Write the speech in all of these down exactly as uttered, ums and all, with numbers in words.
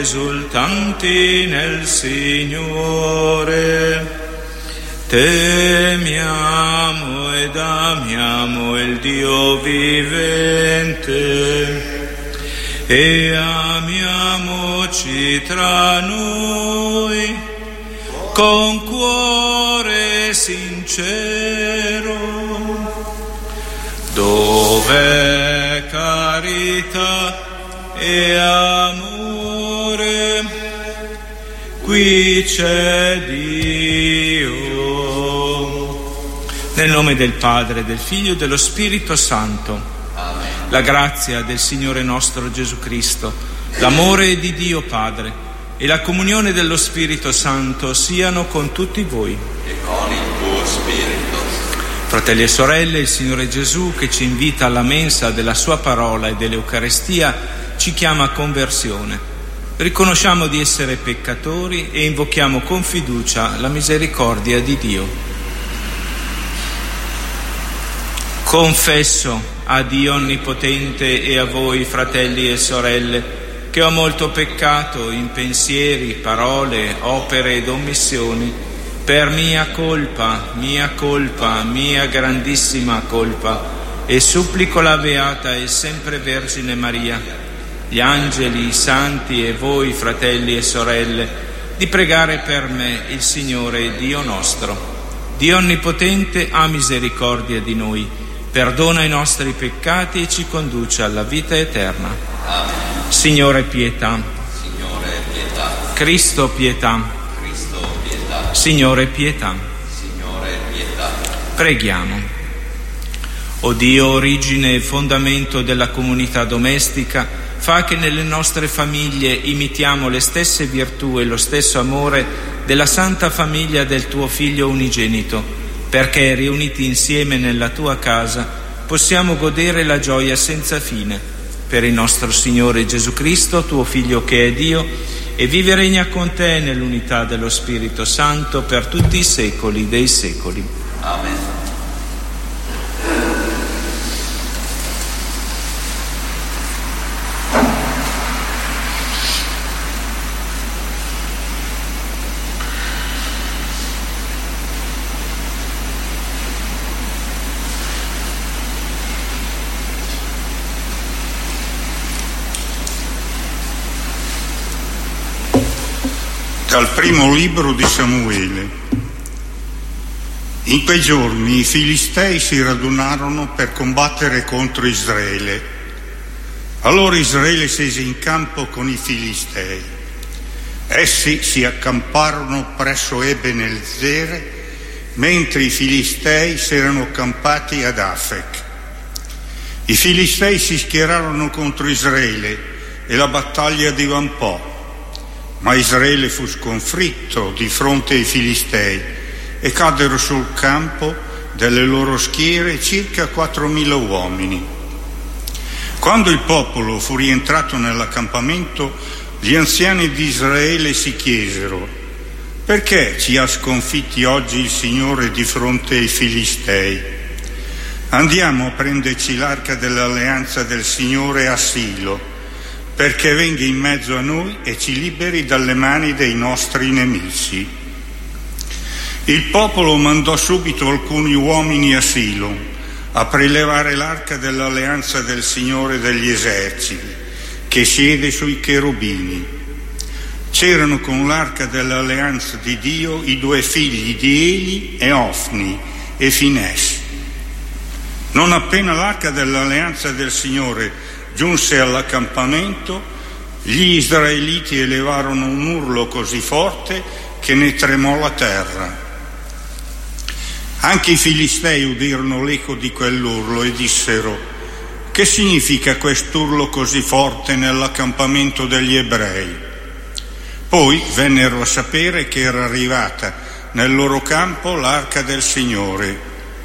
esultanti nel Signore. Temiamo ed amiamo il Dio vivente e amiamoci tra noi con cuore sincero, dove carità e amore, qui c'è Dio. Nel nome del Padre, del Figlio e dello Spirito Santo. Amen. La grazia del Signore nostro Gesù Cristo, l'amore di Dio Padre e la comunione dello Spirito Santo siano con tutti voi. E con il tuo spirito. Fratelli e sorelle, il Signore Gesù, che ci invita alla mensa della Sua parola e dell'Eucarestia, ci chiama a conversione. Riconosciamo di essere peccatori e invochiamo con fiducia la misericordia di Dio. Confesso a Dio Onnipotente e a voi, fratelli e sorelle, che ho molto peccato in pensieri, parole, opere ed omissioni, per mia colpa, mia colpa, mia grandissima colpa, e supplico la Beata e sempre Vergine Maria, gli angeli, i santi e voi, fratelli e sorelle, di pregare per me il Signore Dio nostro. Dio Onnipotente ha misericordia di noi, perdona i nostri peccati e ci conduce alla vita eterna. Amen. Signore pietà. Signore pietà. Cristo pietà. Cristo pietà. Signore pietà. Signore pietà. Preghiamo. O Dio, origine e fondamento della comunità domestica, fa che nelle nostre famiglie imitiamo le stesse virtù e lo stesso amore della santa famiglia del tuo Figlio unigenito, perché riuniti insieme nella tua casa possiamo godere la gioia senza fine. Per il nostro Signore Gesù Cristo, tuo Figlio che è Dio, e vive e regna con te nell'unità dello Spirito Santo per tutti i secoli dei secoli. Amen. Dal primo libro di Samuele. In quei giorni i Filistei si radunarono per combattere contro Israele. Allora Israele scese in campo con i Filistei. Essi si accamparono presso Ebenezer, mentre i Filistei si erano accampati ad Afec. I Filistei si schierarono contro Israele e la battaglia divampò. Ma Israele fu sconfitto di fronte ai Filistei e caddero sul campo delle loro schiere circa quattromila uomini. Quando il popolo fu rientrato nell'accampamento, gli anziani di Israele si chiesero: perché ci ha sconfitti oggi il Signore di fronte ai Filistei? Andiamo a prenderci l'arca dell'alleanza del Signore a Silo, perché venga in mezzo a noi e ci liberi dalle mani dei nostri nemici. Il popolo mandò subito alcuni uomini a Silo a prelevare l'arca dell'alleanza del Signore degli eserciti, che siede sui cherubini. C'erano con l'arca dell'alleanza di Dio i due figli di Eli e Ofni e Fines. Non appena l'arca dell'alleanza del Signore giunse all'accampamento, gli israeliti elevarono un urlo così forte che ne tremò la terra. Anche i Filistei udirono l'eco di quell'urlo e dissero: che significa quest'urlo così forte nell'accampamento degli ebrei? Poi vennero a sapere che era arrivata nel loro campo l'arca del Signore.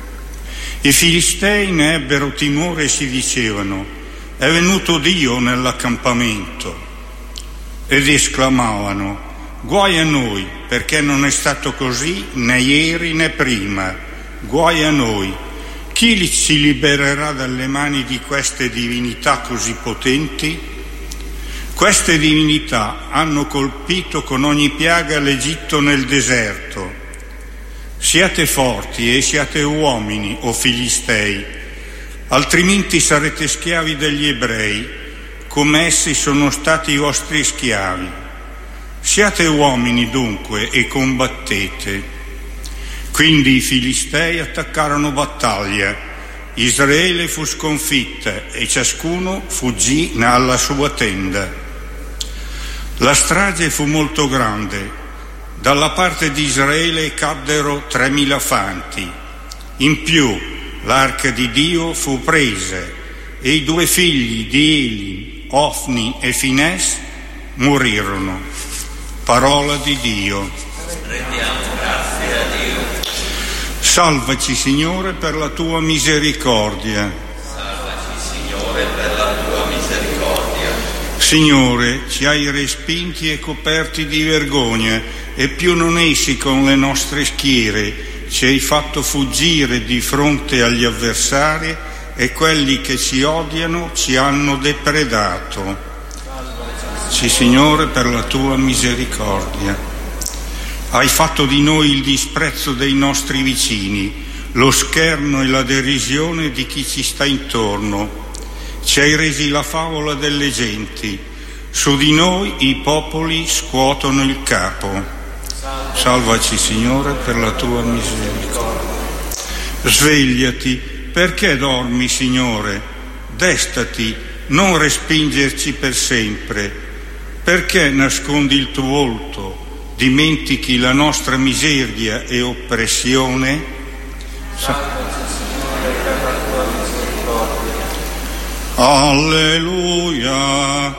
I Filistei ne ebbero timore e si dicevano: è venuto Dio nell'accampamento. Ed esclamavano: guai a noi, perché non è stato così né ieri né prima. Guai a noi. Chi ci libererà dalle mani di queste divinità così potenti? Queste divinità hanno colpito con ogni piaga l'Egitto nel deserto. Siate forti e siate uomini, o Filistei, altrimenti sarete schiavi degli ebrei, come essi sono stati i vostri schiavi. Siate uomini dunque e combattete. Quindi i Filistei attaccarono battaglia. Israele fu sconfitta e ciascuno fuggì alla sua tenda. La strage fu molto grande. Dalla parte di Israele caddero tremila fanti. In più l'arca di Dio fu presa e i due figli di Eli, Ofni e Fines, morirono. Parola di Dio. Rendiamo grazie a Dio. Salvaci, Signore, per la tua misericordia. Salvaci, Signore, per la tua misericordia. Signore, ci hai respinti e coperti di vergogna, e più non essi con le nostre schiere. Ci hai fatto fuggire di fronte agli avversari, e quelli che ci odiano ci hanno depredato. Sì, Signore, per la tua misericordia. Hai fatto di noi il disprezzo dei nostri vicini, lo scherno e la derisione di chi ci sta intorno. Ci hai resi la favola delle genti, su di noi i popoli scuotono il capo. Salvaci, Signore, per la tua misericordia. Svegliati, perché dormi, Signore? Destati, non respingerci per sempre. Perché nascondi il tuo volto? Dimentichi la nostra miseria e oppressione? Sa- Alleluia,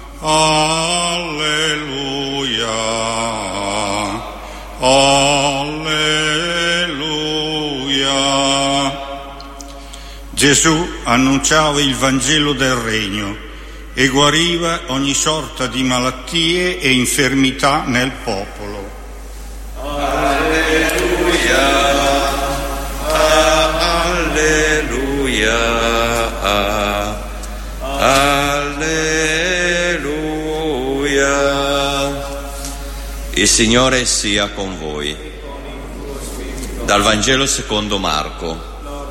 alleluia, alleluia. Gesù annunciava il Vangelo del Regno e guariva ogni sorta di malattie e infermità nel popolo. Alleluia, alleluia. Alleluia. Il Signore sia con voi. Dal Vangelo secondo Marco.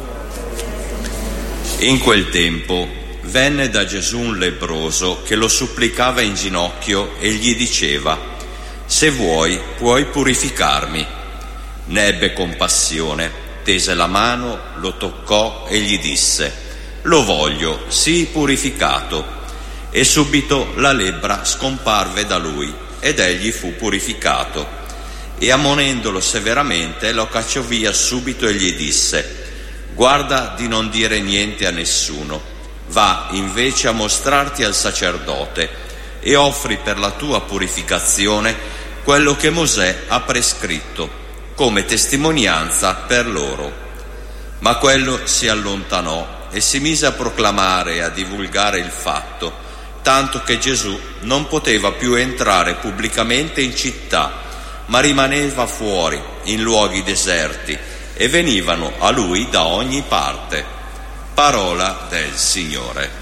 In quel tempo venne da Gesù un lebbroso che lo supplicava in ginocchio e gli diceva: se vuoi puoi purificarmi. Ne ebbe compassione, tese la mano, lo toccò e gli disse: lo voglio, sii purificato. E subito la lebbra scomparve da lui ed egli fu purificato. E ammonendolo severamente lo cacciò via subito e gli disse: guarda di non dire niente a nessuno, va invece a mostrarti al sacerdote e offri per la tua purificazione quello che Mosè ha prescritto come testimonianza per loro. Ma quello si allontanò e si mise a proclamare e a divulgare il fatto, tanto che Gesù non poteva più entrare pubblicamente in città, ma rimaneva fuori in luoghi deserti, e venivano a lui da ogni parte. Parola del Signore.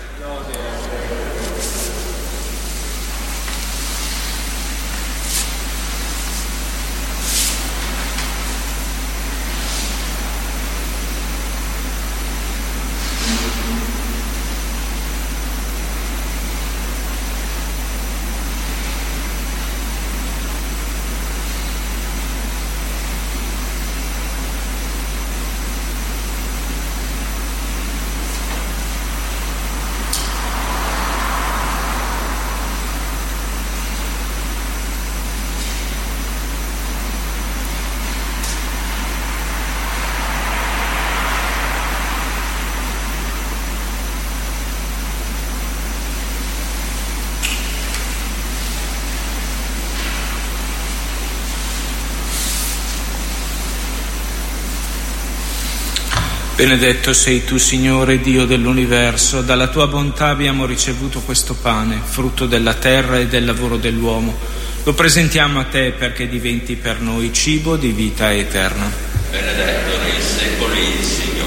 Benedetto sei tu, Signore, Dio dell'universo, dalla tua bontà abbiamo ricevuto questo pane, frutto della terra e del lavoro dell'uomo. Lo presentiamo a te perché diventi per noi cibo di vita eterna. Benedetto nei secoli il Signore.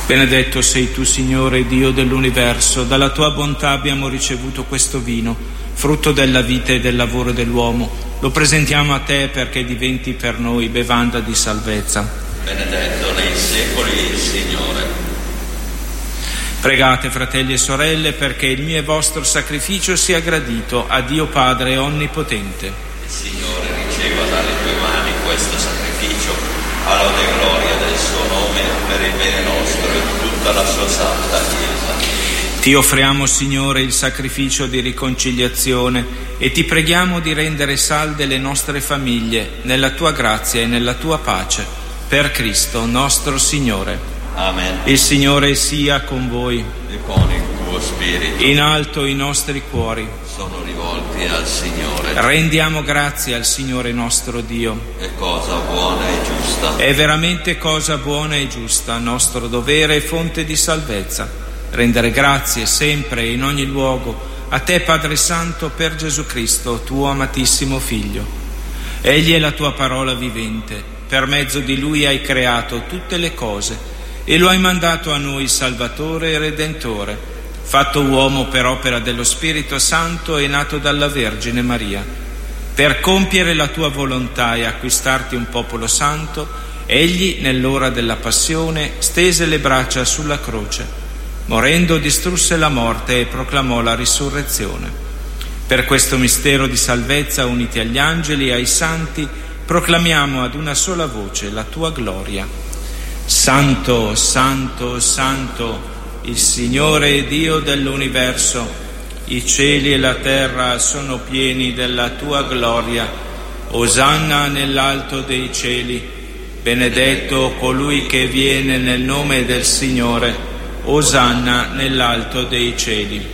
Benedetto sei tu, Signore, Dio dell'universo, dalla tua bontà abbiamo ricevuto questo vino, frutto della vita e del lavoro dell'uomo. Lo presentiamo a te perché diventi per noi bevanda di salvezza. Benedetto nei secoli il Signore. Pregate, fratelli e sorelle, perché il mio e vostro sacrificio sia gradito a Dio Padre Onnipotente. Il Signore riceva dalle tue mani questo sacrificio, alla lode e gloria del suo nome, per il bene nostro e di tutta la sua santa Chiesa. Ti offriamo, Signore, il sacrificio di riconciliazione e ti preghiamo di rendere salde le nostre famiglie nella tua grazia e nella tua pace. Per Cristo nostro Signore. Amen. Il Signore sia con voi. E con il tuo spirito. In alto i nostri cuori sono rivolti al Signore. Rendiamo grazie al Signore nostro Dio. È cosa buona e giusta. È veramente cosa buona e giusta, nostro dovere e fonte di salvezza, rendere grazie sempre e in ogni luogo a te, Padre Santo, per Gesù Cristo, tuo amatissimo Figlio. Egli è la tua parola vivente, per mezzo di Lui hai creato tutte le cose e lo hai mandato a noi Salvatore e Redentore, fatto uomo per opera dello Spirito Santo e nato dalla Vergine Maria. Per compiere la tua volontà e acquistarti un popolo santo, egli nell'ora della passione stese le braccia sulla croce, morendo distrusse la morte e proclamò la risurrezione. Per questo mistero di salvezza, uniti agli angeli e ai santi, proclamiamo ad una sola voce la tua gloria. Santo, santo, santo, il Signore Dio dell'universo, i cieli e la terra sono pieni della tua gloria. Osanna nell'alto dei cieli, benedetto colui che viene nel nome del Signore, Osanna nell'alto dei cieli.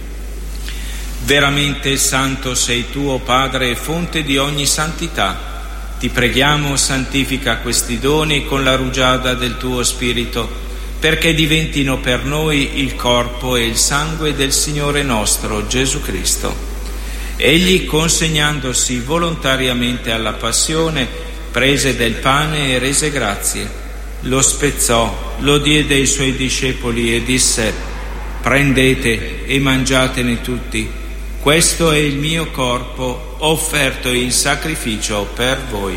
Veramente santo sei tu, o Padre, fonte di ogni santità. Ti preghiamo, santifica questi doni con la rugiada del tuo Spirito, perché diventino per noi il corpo e il sangue del Signore nostro Gesù Cristo. Egli, consegnandosi volontariamente alla passione, prese del pane e rese grazie, lo spezzò, lo diede ai suoi discepoli e disse: prendete e mangiatene tutti, questo è il mio corpo offerto in sacrificio per voi.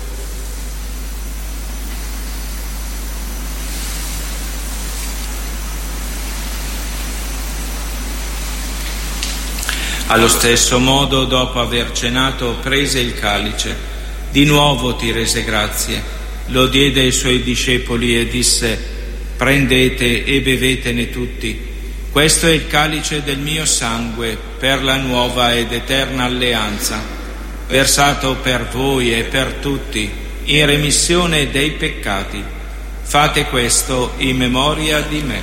Allo stesso modo, dopo aver cenato, prese il calice, di nuovo ti rese grazie, lo diede ai suoi discepoli e disse: prendete e bevetene tutti, questo è il calice del mio sangue per la nuova ed eterna alleanza, versato per voi e per tutti in remissione dei peccati. Fate questo in memoria di me.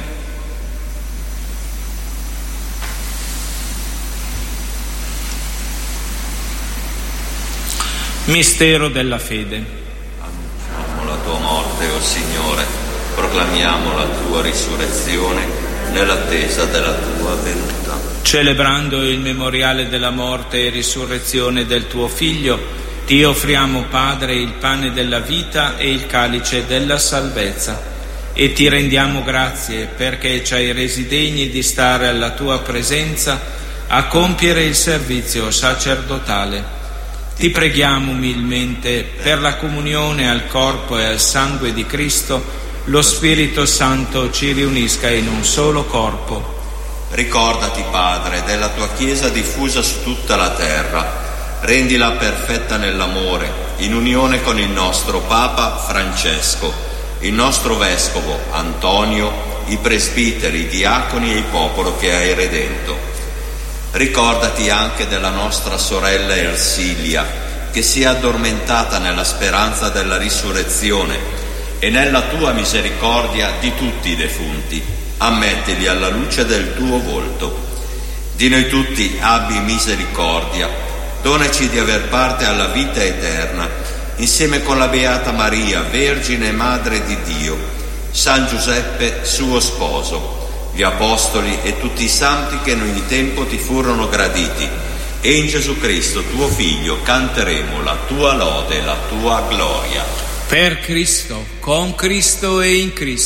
Mistero della fede. Annunciamo la tua morte, o Signore, proclamiamo la tua risurrezione nell'attesa della tua venuta. Celebrando il memoriale della morte e risurrezione del tuo Figlio, ti offriamo, Padre, il pane della vita e il calice della salvezza, e ti rendiamo grazie perché ci hai resi degni di stare alla tua presenza a compiere il servizio sacerdotale. Ti preghiamo umilmente per la comunione al corpo e al sangue di Cristo, lo Spirito Santo ci riunisca in un solo corpo. Ricordati, Padre, della tua Chiesa diffusa su tutta la terra. Rendila perfetta nell'amore, in unione con il nostro Papa Francesco, il nostro Vescovo Antonio, i presbiteri, i diaconi e il popolo che hai redento. Ricordati anche della nostra sorella Ersilia, che si è addormentata nella speranza della risurrezione, e nella tua misericordia di tutti i defunti, ammettili alla luce del tuo volto. Di noi tutti abbi misericordia, donaci di aver parte alla vita eterna, insieme con la Beata Maria, Vergine e Madre di Dio, San Giuseppe, suo sposo, gli Apostoli e tutti i santi che in ogni tempo ti furono graditi, e in Gesù Cristo, tuo Figlio, canteremo la tua lode e la tua gloria. Per Cristo, con Cristo e in Cristo,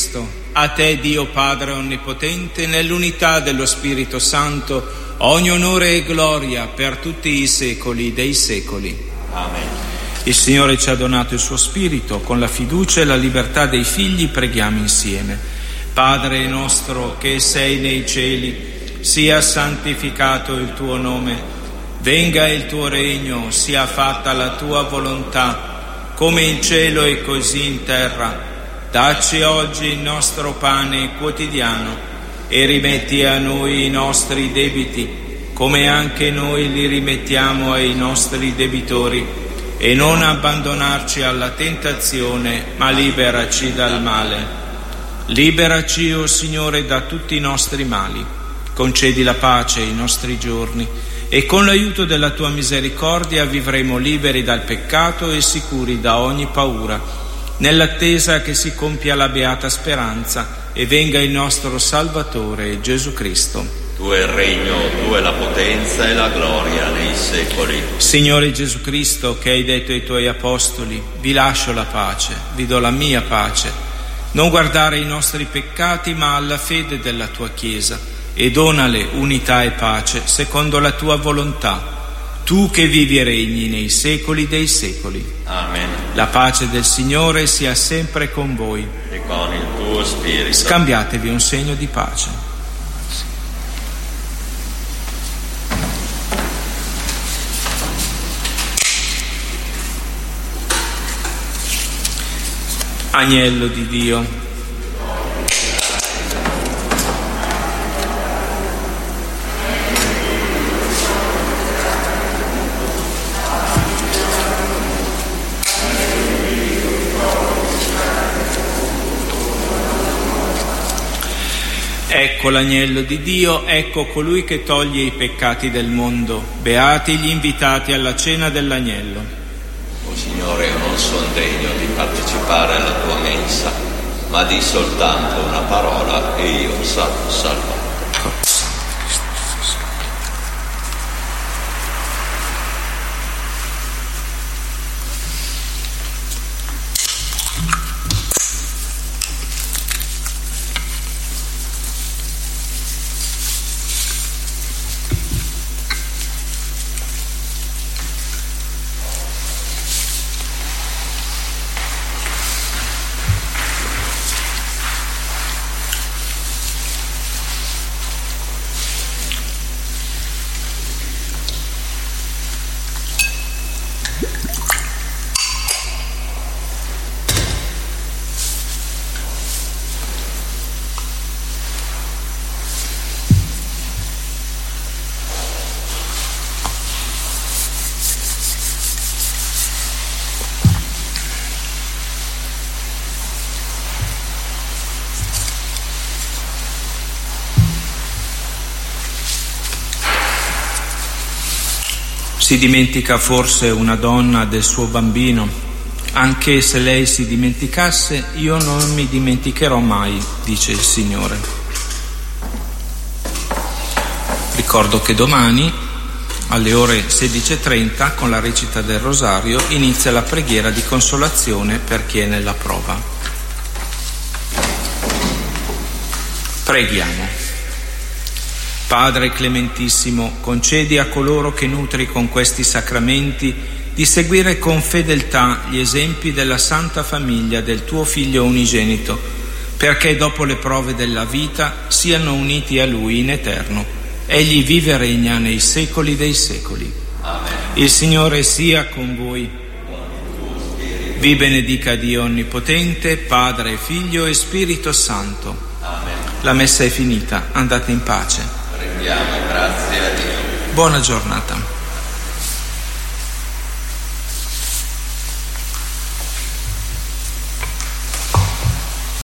A te, Dio Padre Onnipotente, nell'unità dello Spirito Santo, ogni onore e gloria per tutti i secoli dei secoli. Amen. Il Signore ci ha donato il suo Spirito, con la fiducia e la libertà dei figli preghiamo insieme. Padre nostro che sei nei cieli, sia santificato il tuo nome, venga il tuo regno, sia fatta la tua volontà, come in cielo e così in terra. Dacci oggi il nostro pane quotidiano e rimetti a noi i nostri debiti, come anche noi li rimettiamo ai nostri debitori, e non abbandonarci alla tentazione, ma liberaci dal male. Liberaci, o Signore, da tutti i nostri mali. Concedi la pace ai nostri giorni e con l'aiuto della tua misericordia vivremo liberi dal peccato e sicuri da ogni paura, nell'attesa che si compia la beata speranza e venga il nostro Salvatore Gesù Cristo. Tuo è il regno, tua è la potenza e la gloria nei secoli. Signore Gesù Cristo, che hai detto ai tuoi apostoli: vi lascio la pace, vi do la mia pace. Non guardare i nostri peccati, ma alla fede della tua Chiesa, e donale unità e pace secondo la tua volontà. Tu che vivi e regni nei secoli dei secoli. Amen. La pace del Signore sia sempre con voi. E con il tuo spirito. Scambiatevi un segno di pace. Agnello di Dio. Ecco l'agnello di Dio, ecco colui che toglie i peccati del mondo. Beati gli invitati alla cena dell'agnello. O Signore, io non sono degno di partecipare alla tua mensa, ma di soltanto una parola e io sarò salvato. Si dimentica forse una donna del suo bambino? Anche se lei si dimenticasse, io non mi dimenticherò mai, dice il Signore. Ricordo che domani, alle ore sedici e trenta, con la recita del Rosario, inizia la preghiera di consolazione per chi è nella prova. Preghiamo. Padre clementissimo, concedi a coloro che nutri con questi sacramenti di seguire con fedeltà gli esempi della Santa Famiglia del tuo Figlio unigenito, perché dopo le prove della vita siano uniti a Lui in eterno. Egli vive e regna nei secoli dei secoli. Amen. Il Signore sia con voi. Vi benedica Dio Onnipotente, Padre, Figlio e Spirito Santo. Amen. La messa è finita, andate in pace. Rendiamo grazie a Dio. Buona giornata.